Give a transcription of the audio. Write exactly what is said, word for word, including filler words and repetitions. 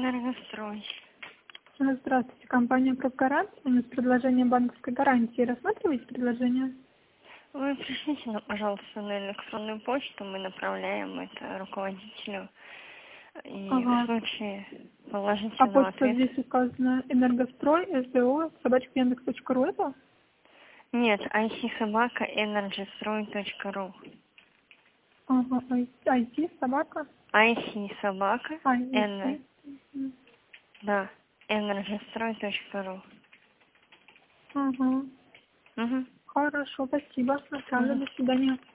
Энергострой. Здравствуйте, компания «Профгарант». У нас предложение банковской гарантии. Рассматриваете предложение? Вы пришлите, ну, пожалуйста, на электронную почту, мы направляем это руководителю. И в Ага. случае А положительного почта ответа... здесь указана «Энергострой», СДО, собачка яндекс точка ру, это? Нет, ай ти собака энерджистрой точка ру. Ага, ай ти, собака. ай ти собака N... ай ти. Да, энерджистрой точка ру. Ага. Угу. Хорошо, спасибо. Отправлю. Угу. До свидания.